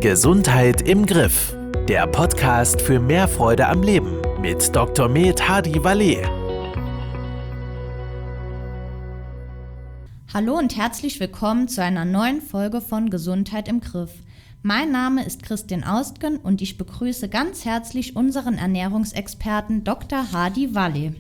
Gesundheit im Griff. Der Podcast für mehr Freude am Leben mit Dr. Med Hadi Valet. Hallo und herzlich willkommen zu einer neuen Folge von Gesundheit im Griff. Mein Name ist Christine Austgen und ich begrüße ganz herzlich unseren Ernährungsexperten Dr. Hadi Valet.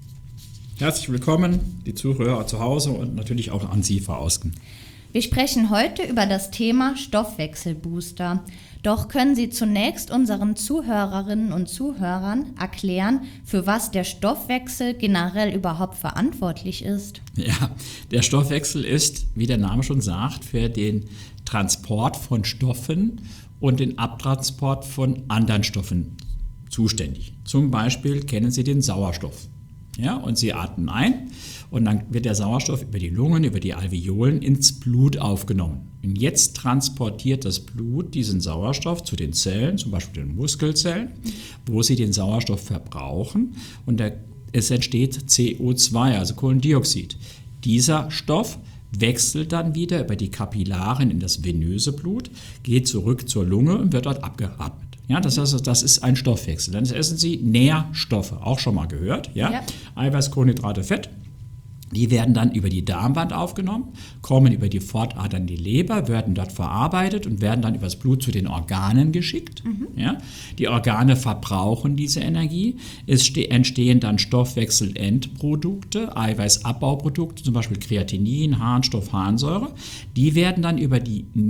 Herzlich willkommen, die Zuhörer zu Hause und natürlich auch an Sie, Frau Austgen. Wir sprechen heute über das Thema Stoffwechselbooster. Doch können Sie zunächst unseren Zuhörerinnen und Zuhörern erklären, für was der Stoffwechsel generell überhaupt verantwortlich ist? Ja, der Stoffwechsel ist, wie der Name schon sagt, für den Transport von Stoffen und den Abtransport von anderen Stoffen zuständig. Zum Beispiel kennen Sie den Sauerstoff. Ja, und Sie atmen ein und dann wird der Sauerstoff über die Lungen, über die Alveolen ins Blut aufgenommen. Und jetzt transportiert das Blut diesen Sauerstoff zu den Zellen, zum Beispiel den Muskelzellen, wo sie den Sauerstoff verbrauchen und es entsteht CO2, also Kohlendioxid. Dieser Stoff wechselt dann wieder über die Kapillaren in das venöse Blut, geht zurück zur Lunge und wird dort abgeatmet. Ja, das ist ein Stoffwechsel. Dann essen Sie Nährstoffe, auch schon mal gehört. Ja? Eiweiß, Kohlenhydrate, Fett. Die werden dann über die Darmwand aufgenommen, kommen über die Pfortadern in die Leber, werden dort verarbeitet und werden dann übers Blut zu den Organen geschickt. Ja? Die Organe verbrauchen diese Energie. Es entstehen dann Stoffwechselendprodukte, Eiweißabbauprodukte, zum Beispiel Kreatinin, Harnstoff, Harnsäure. Die werden dann über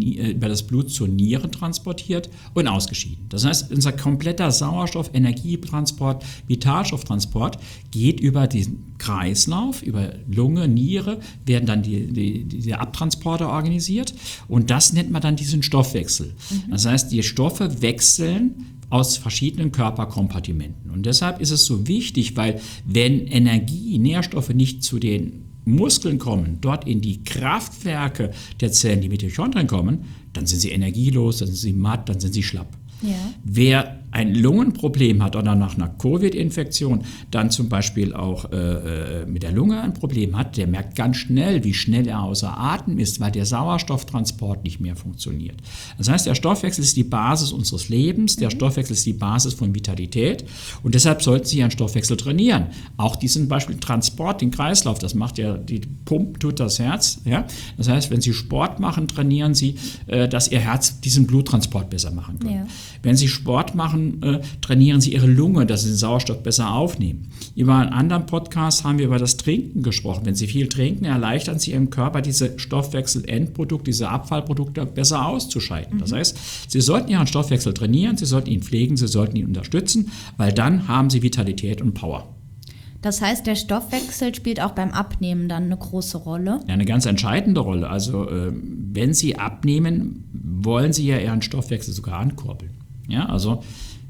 das Blut zur Niere transportiert und ausgeschieden. Das heißt, unser kompletter Sauerstoff, Energietransport, Vitalstofftransport geht über diesen Kreislauf, über Lunge, Niere, werden dann diese Abtransporte organisiert und das nennt man dann diesen Stoffwechsel. Das heißt, die Stoffe wechseln aus verschiedenen Körperkompartimenten und deshalb ist es so wichtig, weil wenn Energie, Nährstoffe nicht zu den Muskeln kommen, dort in die Kraftwerke der Zellen, die Mitochondrien kommen, dann sind sie energielos, dann sind sie matt, dann sind sie schlapp. Ja. Wer ein Lungenproblem hat oder nach einer Covid-Infektion dann zum Beispiel auch mit der Lunge ein Problem hat, der merkt ganz schnell, wie schnell er außer Atem ist, weil der Sauerstofftransport nicht mehr funktioniert. Das heißt, der Stoffwechsel ist die Basis unseres Lebens, der Stoffwechsel ist die Basis von Vitalität und deshalb sollten Sie Ihren Stoffwechsel trainieren. Auch diesen Beispiel Transport, den Kreislauf, das macht ja, die Pump tut das Herz. Ja? Das heißt, wenn Sie Sport machen, trainieren Sie, dass Ihr Herz diesen Bluttransport besser machen kann. Ja. Wenn Sie Sport machen, trainieren Sie Ihre Lunge, dass Sie den Sauerstoff besser aufnehmen. Über einen anderen Podcast haben wir über das Trinken gesprochen. Wenn Sie viel trinken, erleichtern Sie Ihrem Körper, diese Stoffwechselendprodukte, diese Abfallprodukte besser auszuscheiden. Das heißt, Sie sollten Ihren Stoffwechsel trainieren, Sie sollten ihn pflegen, Sie sollten ihn unterstützen, weil dann haben Sie Vitalität und Power. Das heißt, der Stoffwechsel spielt auch beim Abnehmen dann eine große Rolle? Ja, eine ganz entscheidende Rolle. Also wenn Sie abnehmen, wollen Sie ja Ihren Stoffwechsel sogar ankurbeln. Ja, also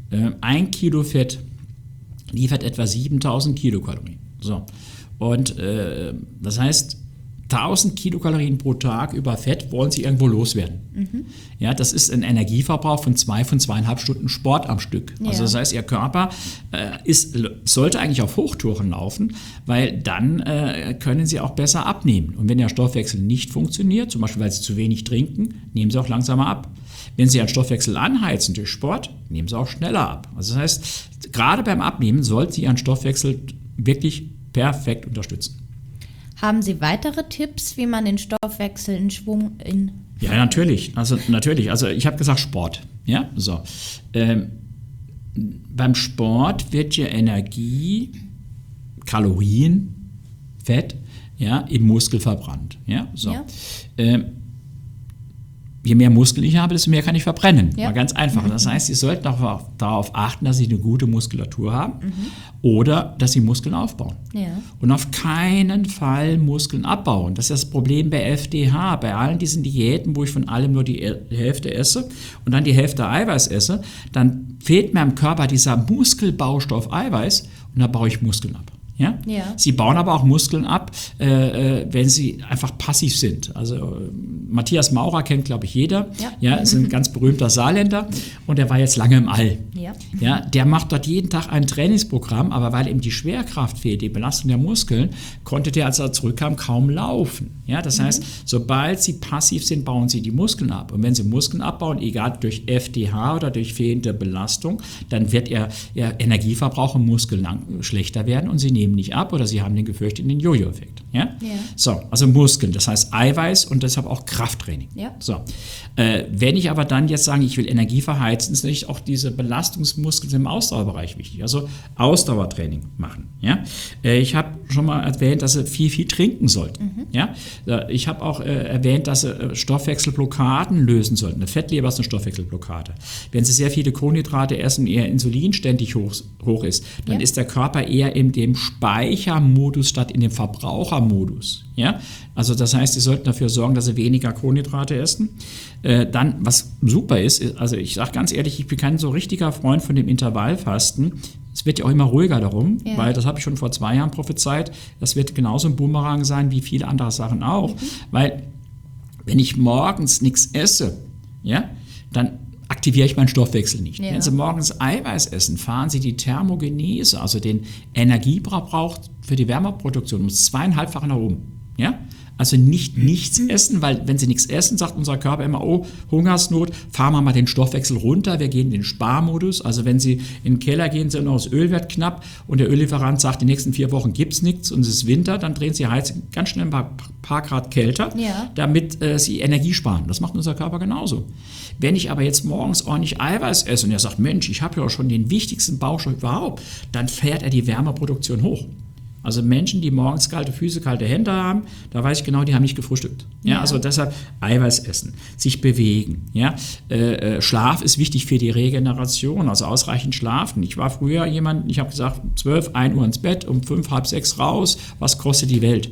1 Kilo Fett liefert etwa 7000 Kilokalorien. So. Und das heißt, 1000 Kilokalorien pro Tag über Fett wollen Sie irgendwo loswerden. Ja, das ist ein Energieverbrauch von 2,5 Stunden Sport am Stück. Ja. Also das heißt, Ihr Körper sollte eigentlich auf Hochtouren laufen, weil dann können Sie auch besser abnehmen. Und wenn der Stoffwechsel nicht funktioniert, zum Beispiel weil Sie zu wenig trinken, nehmen Sie auch langsamer ab. Wenn Sie Ihren Stoffwechsel anheizen durch Sport, nehmen Sie auch schneller ab. Also das heißt, gerade beim Abnehmen sollten Sie Ihren Stoffwechsel wirklich perfekt unterstützen. Haben Sie weitere Tipps, wie man den Stoffwechsel in Schwung Ja, natürlich. Also ich habe gesagt Sport. Ja, so. Beim Sport wird ja Energie, Kalorien, Fett, ja, im Muskel verbrannt. Ja, so. Ja. Je mehr Muskeln ich habe, desto mehr kann ich verbrennen. Ja. Mal ganz einfach. Das heißt, Sie sollten auch darauf achten, dass Sie eine gute Muskulatur haben oder dass Sie Muskeln aufbauen. Ja. Und auf keinen Fall Muskeln abbauen. Das ist das Problem bei FDH, bei allen diesen Diäten, wo ich von allem nur die Hälfte esse und dann die Hälfte Eiweiß esse, dann fehlt mir im Körper dieser Muskelbaustoff Eiweiß und dann baue ich Muskeln ab. Ja? Ja. Sie bauen aber auch Muskeln ab, wenn sie einfach passiv sind. Also Matthias Maurer kennt, glaube ich, jeder. Ja, ist ein ganz berühmter Saarländer und der war jetzt lange im All. Ja. Ja, der macht dort jeden Tag ein Trainingsprogramm, aber weil ihm die Schwerkraft fehlt, die Belastung der Muskeln, konnte der, als er zurückkam, kaum laufen. Ja, das heißt, sobald sie passiv sind, bauen sie die Muskeln ab. Und wenn sie Muskeln abbauen, egal durch FDH oder durch fehlende Belastung, dann wird ihr Energieverbrauch im Muskel schlechter werden und sie nehmen nicht ab oder sie haben den gefürchteten Jojo-Effekt. Ja? Ja. So, also Muskeln, das heißt Eiweiß und deshalb auch Krafttraining. Ja. So, wenn ich aber dann jetzt sage, ich will Energie verheizen, ist natürlich auch diese Belastungsmuskeln im Ausdauerbereich wichtig. Also Ausdauertraining machen. Ja? Ich habe schon mal erwähnt, dass sie viel trinken sollten. Ja? Ich habe auch erwähnt, dass sie Stoffwechselblockaden lösen sollten. Eine Fettleber ist eine Stoffwechselblockade. Wenn sie sehr viele Kohlenhydrate essen, ihr Insulin ständig hoch ist, dann ist der Körper eher in dem Speichermodus statt in dem Verbrauchermodus. Ja? Also das heißt, sie sollten dafür sorgen, dass sie weniger Kohlenhydrate essen. Dann, was super ist, also ich sage ganz ehrlich, ich bin kein so richtiger Freund von dem Intervallfasten. Es wird ja auch immer ruhiger darum, weil das habe ich schon vor 2 Jahren prophezeit. Das wird genauso ein Boomerang sein wie viele andere Sachen auch. Weil wenn ich morgens nichts esse, ja, dann aktiviere ich meinen Stoffwechsel nicht. Ja. Wenn Sie morgens Eiweiß essen, fahren Sie die Thermogenese, also den Energieverbrauch für die Wärmeproduktion, um 2,5-fach nach oben. Ja? Also nichts essen, weil wenn Sie nichts essen, sagt unser Körper immer, oh, Hungersnot, fahren wir mal den Stoffwechsel runter, wir gehen in den Sparmodus. Also wenn Sie in den Keller gehen, sind noch das Öl wird knapp und der Öllieferant sagt, die nächsten 4 Wochen gibt es nichts und es ist Winter, dann drehen Sie Heizung ganz schnell ein paar Grad kälter, damit Sie Energie sparen. Das macht unser Körper genauso. Wenn ich aber jetzt morgens ordentlich Eiweiß esse und er sagt, Mensch, ich habe ja auch schon den wichtigsten Baustoff überhaupt, dann fährt er die Wärmeproduktion hoch. Also Menschen, die morgens kalte Füße, kalte Hände haben, da weiß ich genau, die haben nicht gefrühstückt. Ja, also deshalb Eiweiß essen, sich bewegen. Ja? Schlaf ist wichtig für die Regeneration, also ausreichend schlafen. Ich war früher jemand, ich habe gesagt, 12, 1 Uhr ins Bett, um 5, halb 6 raus, was kostet die Welt?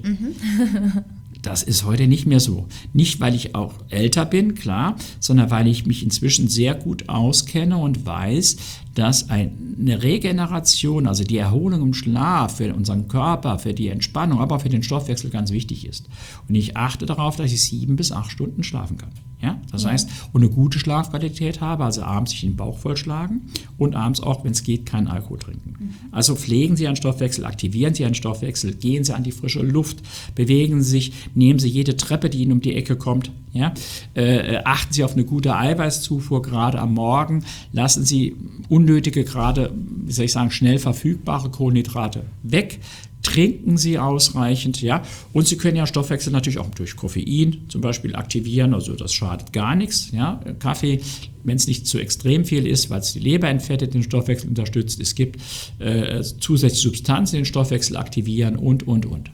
Das ist heute nicht mehr so. Nicht, weil ich auch älter bin, klar, sondern weil ich mich inzwischen sehr gut auskenne und weiß, dass eine Regeneration, also die Erholung im Schlaf für unseren Körper, für die Entspannung, aber auch für den Stoffwechsel ganz wichtig ist. Und ich achte darauf, dass ich 7 bis 8 Stunden schlafen kann. Ja? Das heißt, und eine gute Schlafqualität habe, also abends sich den Bauch vollschlagen und abends auch, wenn es geht, keinen Alkohol trinken. Also pflegen Sie Ihren Stoffwechsel, aktivieren Sie Ihren Stoffwechsel, gehen Sie an die frische Luft, bewegen Sie sich, nehmen Sie jede Treppe, die Ihnen um die Ecke kommt. Ja? Achten Sie auf eine gute Eiweißzufuhr, gerade am Morgen. Lassen Sie unnötige, gerade, wie soll ich sagen, schnell verfügbare Kohlenhydrate weg. Trinken Sie ausreichend, ja. Und Sie können ja Stoffwechsel natürlich auch durch Koffein zum Beispiel aktivieren, also das schadet gar nichts, ja. Kaffee, wenn es nicht zu extrem viel ist, weil es die Leber entfettet, den Stoffwechsel unterstützt. Es gibt zusätzliche Substanzen, die den Stoffwechsel aktivieren und.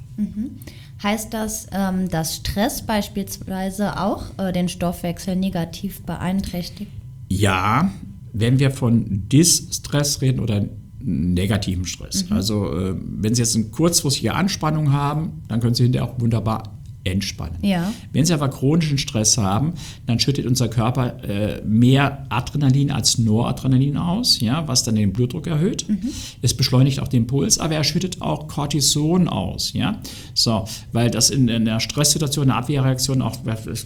Heißt das, dass Stress beispielsweise auch den Stoffwechsel negativ beeinträchtigt? Ja, wenn wir von Distress reden oder negativen Stress. Also wenn Sie jetzt eine kurzfristige Anspannung haben, dann können Sie hinterher auch wunderbar entspannen. Ja. Wenn Sie aber chronischen Stress haben, dann schüttet unser Körper mehr Adrenalin als Noradrenalin aus, ja, was dann den Blutdruck erhöht. Es beschleunigt auch den Puls, aber er schüttet auch Cortison aus. Ja? So, weil das in einer Stresssituation, eine Abwehrreaktion auch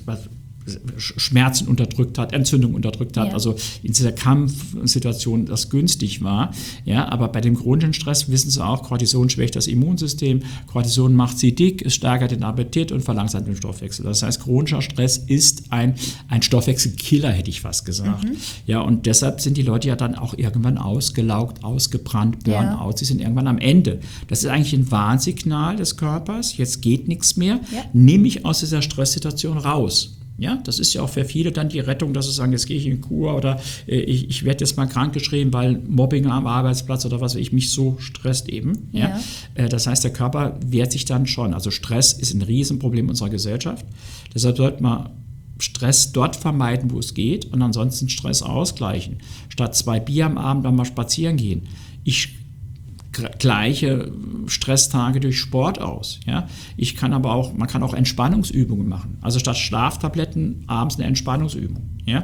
Schmerzen unterdrückt hat, Entzündung unterdrückt hat, also in dieser Kampfsituation das günstig war. Ja, aber bei dem chronischen Stress wissen Sie auch, Cortison schwächt das Immunsystem, Cortison macht Sie dick, es steigert den Appetit und verlangsamt den Stoffwechsel. Das heißt, chronischer Stress ist ein Stoffwechselkiller, hätte ich fast gesagt. Ja, und deshalb sind die Leute ja dann auch irgendwann ausgelaugt, ausgebrannt, Burnout, sie sind irgendwann am Ende. Das ist eigentlich ein Warnsignal des Körpers, jetzt geht nichts mehr, nimm mich aus dieser Stresssituation raus. Ja, das ist ja auch für viele dann die Rettung, dass sie sagen, jetzt gehe ich in Kur oder ich werde jetzt mal krankgeschrieben, weil Mobbing am Arbeitsplatz oder was weiß ich mich so stresst eben. Ja? Das heißt, der Körper wehrt sich dann schon. Also Stress ist ein Riesenproblem unserer Gesellschaft. Deshalb sollte man Stress dort vermeiden, wo es geht und ansonsten Stress ausgleichen. Statt 2 Bier am Abend dann mal spazieren gehen. Ich gleiche Stresstage durch Sport aus. Ja? Man kann auch Entspannungsübungen machen. Also statt Schlaftabletten abends eine Entspannungsübung. Ja?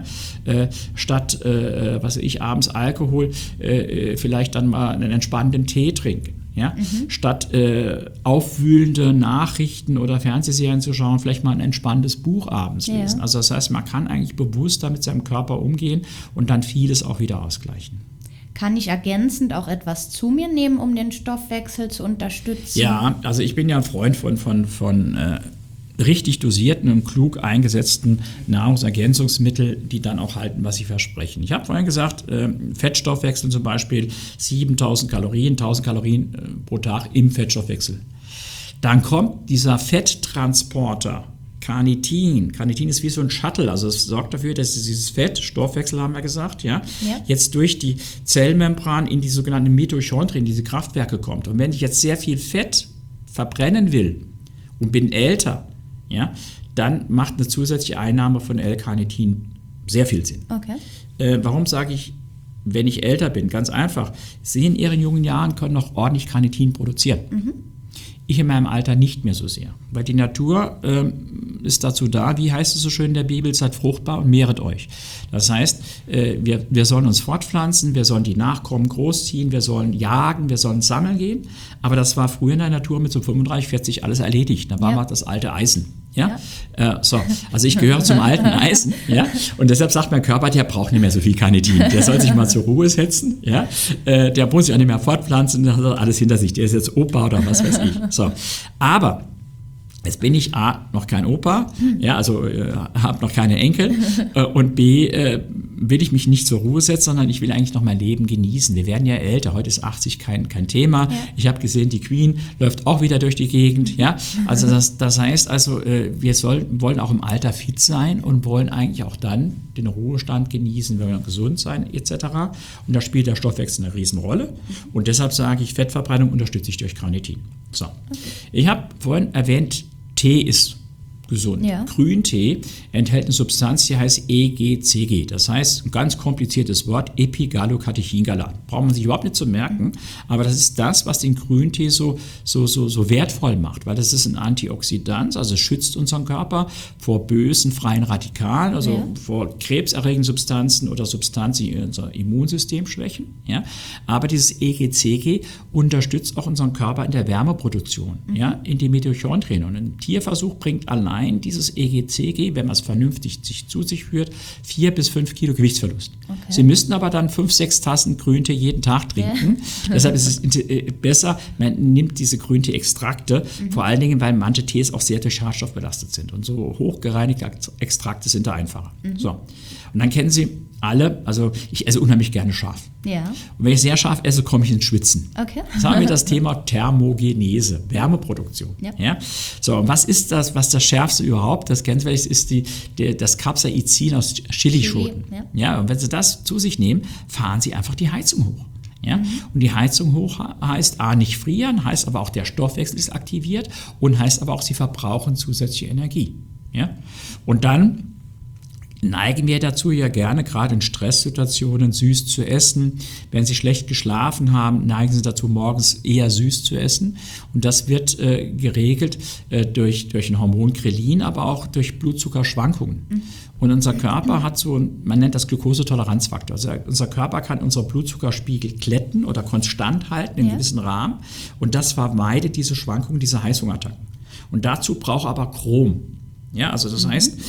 Statt abends Alkohol vielleicht dann mal einen entspannenden Tee trinken. Ja? Statt aufwühlende Nachrichten oder Fernsehserien zu schauen, vielleicht mal ein entspanntes Buch abends lesen. Also das heißt, man kann eigentlich bewusster mit seinem Körper umgehen und dann vieles auch wieder ausgleichen. Kann ich ergänzend auch etwas zu mir nehmen, um den Stoffwechsel zu unterstützen? Ja, also ich bin ja ein Freund von richtig dosierten und klug eingesetzten Nahrungsergänzungsmitteln, die dann auch halten, was sie versprechen. Ich habe vorhin gesagt, Fettstoffwechsel zum Beispiel 7.000 Kalorien, 1.000 Kalorien pro Tag im Fettstoffwechsel. Dann kommt dieser Fetttransporter, Carnitin. Carnitin ist wie so ein Shuttle, also es sorgt dafür, dass dieses Fett, Stoffwechsel haben wir gesagt, jetzt durch die Zellmembran in die sogenannten Mitochondrien, diese Kraftwerke kommt. Und wenn ich jetzt sehr viel Fett verbrennen will und bin älter, dann macht eine zusätzliche Einnahme von L-Carnitin sehr viel Sinn. Okay. Warum sage ich, wenn ich älter bin? Ganz einfach. Sie in ihren jungen Jahren können noch ordentlich Carnitin produzieren. Ich in meinem Alter nicht mehr so sehr. Weil die Natur ist dazu da, wie heißt es so schön in der Bibel, seid fruchtbar und mehret euch. Das heißt, wir sollen uns fortpflanzen, wir sollen die Nachkommen großziehen, wir sollen jagen, wir sollen sammeln gehen. Aber das war früher in der Natur mit so 35, 40 alles erledigt. Da war mal das alte Eisen. Also ich gehöre zum alten Eisen. Und deshalb sagt mein Körper, der braucht nicht mehr so viel Carnitin. Der soll sich mal zur Ruhe setzen. Der muss sich auch nicht mehr fortpflanzen, der hat alles hinter sich. Der ist jetzt Opa oder was weiß ich. So. Aber jetzt bin ich A, noch kein Opa, habe noch keine Enkel und B, will ich mich nicht zur Ruhe setzen, sondern ich will eigentlich noch mein Leben genießen. Wir werden ja älter, heute ist 80 kein Thema. Ja. Ich habe gesehen, die Queen läuft auch wieder durch die Gegend. Also das heißt also, wir wollen auch im Alter fit sein und wollen eigentlich auch dann den Ruhestand genießen, wenn wir gesund sein etc. Und da spielt der Stoffwechsel eine Riesenrolle. Und deshalb sage ich, Fettverbrennung unterstütze ich durch Carnitin. So. Okay. Ich habe vorhin erwähnt, Tee ist gesund. Ja. Grüntee enthält eine Substanz, die heißt EGCG. Das heißt, ein ganz kompliziertes Wort, Epigallocatechingalat. Braucht man sich überhaupt nicht zu merken, aber das ist das, was den Grüntee so wertvoll macht, weil das ist ein Antioxidant, also es schützt unseren Körper vor bösen freien Radikalen, also vor krebserregenden Substanzen oder Substanzen, die unser Immunsystem schwächen. Aber dieses EGCG unterstützt auch unseren Körper in der Wärmeproduktion, in die Mitochondrien. Und ein Tierversuch bringt allein dieses EGCG, wenn man es vernünftig zu sich führt, 4 bis 5 Kilo Gewichtsverlust. Okay. Sie müssten aber dann 5-6 Tassen Grüntee jeden Tag trinken. Deshalb ist es besser, man nimmt diese Grüntee-Extrakte, vor allen Dingen, weil manche Tees auch sehr durch Schadstoff belastet sind. Und so hochgereinigte Extrakte sind da einfacher. So. Und dann kennen Sie alle, also ich esse unheimlich gerne scharf. Ja. Und wenn ich sehr scharf esse, komme ich ins Schwitzen. Okay. Jetzt haben wir das Thema Thermogenese, Wärmeproduktion. Ja. So, und was ist das, was das Schärfste überhaupt? Das kennen Sie vielleicht, ist das Capsaicin aus Chilischoten. Ja, und wenn Sie das zu sich nehmen, fahren Sie einfach die Heizung hoch. Ja? Und die Heizung hoch heißt A, nicht frieren, heißt aber auch, der Stoffwechsel ist aktiviert und heißt aber auch, Sie verbrauchen zusätzliche Energie. Ja? Und dann neigen wir dazu ja gerne, gerade in Stresssituationen, süß zu essen. Wenn Sie schlecht geschlafen haben, neigen Sie dazu, morgens eher süß zu essen. Und das wird geregelt durch ein Hormon Grelin, aber auch durch Blutzuckerschwankungen. Und unser Körper hat man nennt das Glukosetoleranzfaktor. Also unser Körper kann unseren Blutzuckerspiegel glätten oder konstant halten in einem gewissen Rahmen. Und das vermeidet diese Schwankungen, diese Heißhungerattacken. Und dazu braucht er aber Chrom. Ja, also das heißt,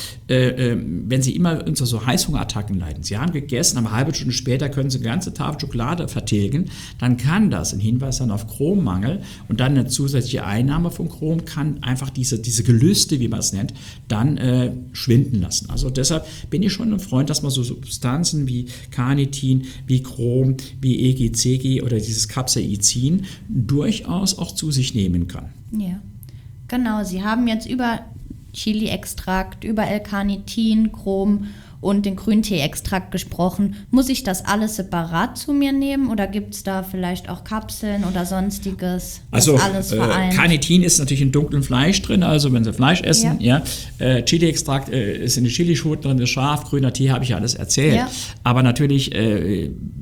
wenn Sie immer unter so Heißhungerattacken leiden, Sie haben gegessen, eine halbe Stunde später können Sie eine ganze Tafel Schokolade vertilgen, dann kann das ein Hinweis sein auf Chrommangel und dann eine zusätzliche Einnahme von Chrom kann einfach diese Gelüste, wie man es nennt, dann schwinden lassen. Also deshalb bin ich schon ein Freund, dass man so Substanzen wie Carnitin, wie Chrom, wie EGCG oder dieses Capsaicin durchaus auch zu sich nehmen kann. Ja, genau. Sie haben jetzt über Chili-Extrakt, über L-Carnitin, Chrom und den Grüntee-Extrakt gesprochen. Muss ich das alles separat zu mir nehmen oder gibt es da vielleicht auch Kapseln oder sonstiges? Also alles Carnitin ist natürlich in dunklem Fleisch drin, also wenn Sie Fleisch essen, Chili-Extrakt ist in den Chilischoten drin, ist scharf, grüner Tee, habe ich ja alles erzählt. Ja. Aber natürlich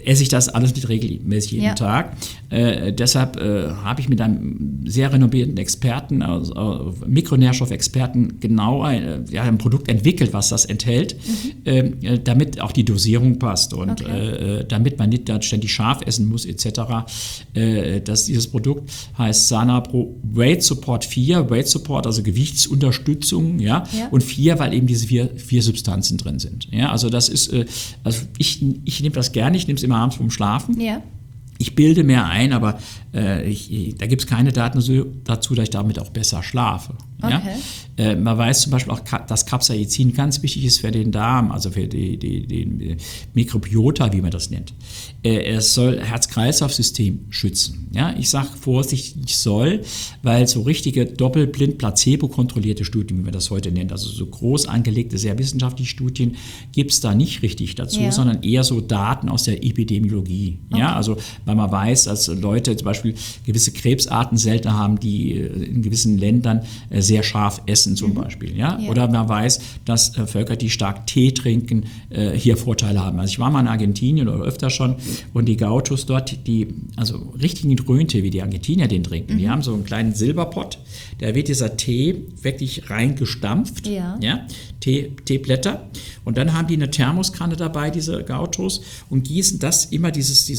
esse ich das alles nicht regelmäßig jeden Tag. Deshalb habe ich mit einem sehr renommierten Experten, Mikronährstoffexperten, genau ein Produkt entwickelt, was das enthält, damit auch die Dosierung passt und damit man nicht da ständig scharf essen muss etc. Dieses Produkt heißt Sanapro Weight Support 4, Weight Support, also Gewichtsunterstützung, und 4, weil eben diese vier Substanzen drin sind. Ja, also das ist, also ich nehme das gerne, ich nehme es immer abends vorm Schlafen. Ja. Ich bilde mehr ein, aber da gibt es keine Daten dazu, dass ich damit auch besser schlafe. Okay. Ja? Man weiß zum Beispiel auch, dass Capsaicin ganz wichtig ist für den Darm, also für den Mikrobiota, wie man das nennt. Es soll Herz-Kreislauf-System schützen. Ja? Ich sage vorsichtig soll, weil so richtige doppelblind placebo-kontrollierte Studien, wie man das heute nennt, also so groß angelegte, sehr wissenschaftliche Studien, gibt es da nicht richtig dazu, sondern eher so Daten aus der Epidemiologie. Okay. Ja? Also weil man weiß, dass Leute zum Beispiel gewisse Krebsarten seltener haben, die in gewissen Ländern sehr scharf essen zum Beispiel. Ja? Oder man weiß, dass Völker, die stark Tee trinken, hier Vorteile haben. Also ich war mal in Argentinien oder öfter schon und die Gauchos dort, also richtigen Grüntee, wie die Argentinier den trinken, die haben so einen kleinen Silberpott, da wird dieser Tee wirklich reingestampft, Teeblätter, und dann haben die eine Thermoskanne dabei, diese Gauchos, und gießen das immer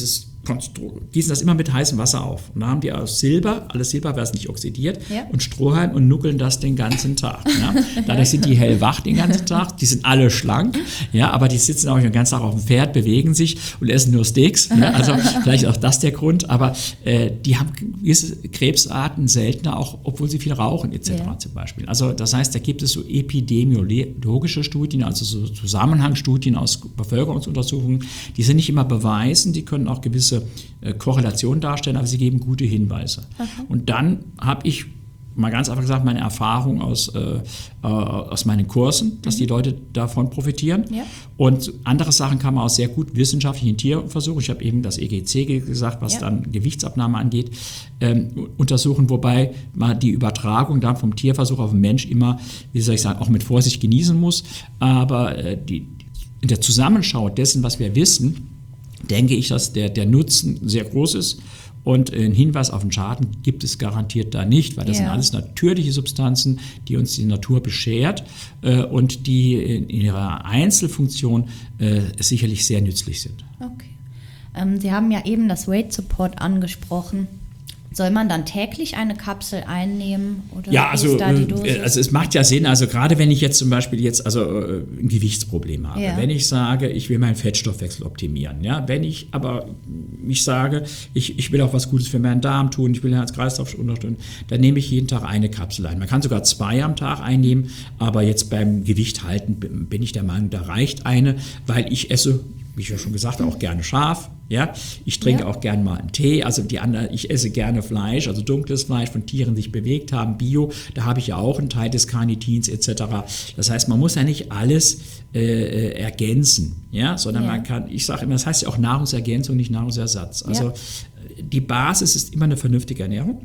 gießen das immer mit heißem Wasser auf. Und da haben die aus Silber, alles Silber, weil es nicht oxidiert, und Strohhalm und nuckeln das den ganzen Tag. Ja. Dadurch sind die hellwach den ganzen Tag, die sind alle schlank, aber die sitzen auch den ganzen Tag auf dem Pferd, bewegen sich und essen nur Steaks. Ja. Also vielleicht auch das der Grund, aber die haben gewisse Krebsarten seltener, auch obwohl sie viel rauchen etc. zum Beispiel. Also das heißt, da gibt es so epidemiologische Studien, also so Zusammenhangsstudien aus Bevölkerungsuntersuchungen, die sind nicht immer beweisen, die können auch gewisse Korrelationen darstellen, aber sie geben gute Hinweise. Okay. Und dann habe ich mal ganz einfach gesagt, meine Erfahrung aus meinen Kursen, dass die Leute davon profitieren. Ja. Und andere Sachen kann man auch sehr gut wissenschaftlich in Tierversuchen, ich habe eben das EGC gesagt, was dann Gewichtsabnahme angeht, untersuchen, wobei man die Übertragung dann vom Tierversuch auf den Mensch immer, wie soll ich sagen, auch mit Vorsicht genießen muss. Aber in der Zusammenschau dessen, was wir wissen, denke ich, dass der Nutzen sehr groß ist und einen Hinweis auf den Schaden gibt es garantiert da nicht, weil das sind alles natürliche Substanzen, die uns die Natur beschert und die in ihrer Einzelfunktion sicherlich sehr nützlich sind. Okay. Sie haben ja eben das Weight Support angesprochen. Soll man dann täglich eine Kapsel einnehmen? Oder also es macht ja Sinn, also gerade wenn ich jetzt zum Beispiel ein Gewichtsproblem habe, wenn ich sage, ich will meinen Fettstoffwechsel optimieren, wenn ich sage, ich will auch was Gutes für meinen Darm tun, ich will den Herz-Kreislauf unterstützen, dann nehme ich jeden Tag eine Kapsel ein. Man kann sogar 2 am Tag einnehmen, aber jetzt beim Gewicht halten bin ich der Meinung, da reicht eine, weil ich esse, wie ich ja schon gesagt habe, auch gerne scharf. Ja, ich trinke auch gerne mal einen Tee, also ich esse gerne Fleisch, also dunkles Fleisch von Tieren, die sich bewegt haben, Bio, da habe ich ja auch einen Teil des Carnitins etc. Das heißt, man muss ja nicht alles ergänzen, sondern man kann, ich sage immer, das heißt ja auch Nahrungsergänzung, nicht Nahrungsersatz. Also die Basis ist immer eine vernünftige Ernährung,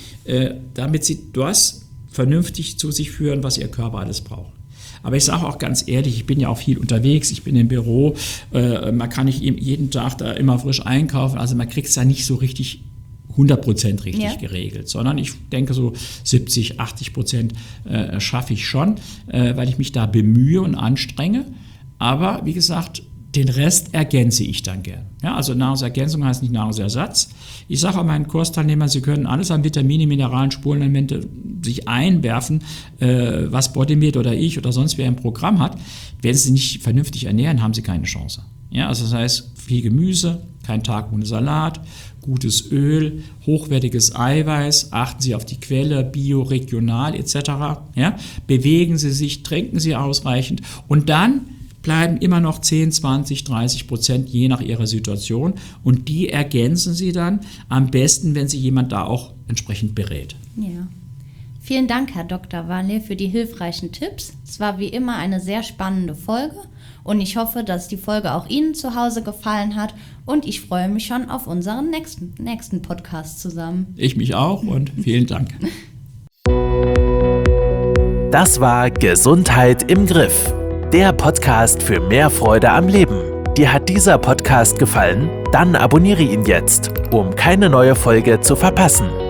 damit sie das vernünftig zu sich führen, was ihr Körper alles braucht. Aber ich sage auch ganz ehrlich, ich bin ja auch viel unterwegs, ich bin im Büro, man kann nicht jeden Tag da immer frisch einkaufen, also man kriegt es ja nicht so richtig 100% richtig geregelt, sondern ich denke so 70-80% schaffe ich schon, weil ich mich da bemühe und anstrenge. Aber wie gesagt, den Rest ergänze ich dann gern. Ja, also Nahrungsergänzung heißt nicht Nahrungsersatz. Ich sage auch meinen Kursteilnehmern, sie können alles an Vitamine, Mineralien, Spurenelemente sich einwerfen, was Bodymeat oder ich oder sonst wer im Programm hat. Wenn sie nicht vernünftig ernähren, haben sie keine Chance. Ja, also das heißt, viel Gemüse, kein Tag ohne Salat, gutes Öl, hochwertiges Eiweiß, achten Sie auf die Quelle, bio, regional etc. Ja, bewegen Sie sich, trinken Sie ausreichend und dann bleiben immer noch 10, 20, 30% je nach Ihrer Situation und die ergänzen Sie dann am besten, wenn Sie jemand da auch entsprechend berät. Ja. Vielen Dank, Herr Dr. Walle, für die hilfreichen Tipps. Es war wie immer eine sehr spannende Folge und ich hoffe, dass die Folge auch Ihnen zu Hause gefallen hat und ich freue mich schon auf unseren nächsten Podcast zusammen. Ich mich auch und vielen Dank. Das war Gesundheit im Griff. Der Podcast für mehr Freude am Leben Dir hat dieser Podcast gefallen? Dann abonniere ihn jetzt, um keine neue Folge zu verpassen.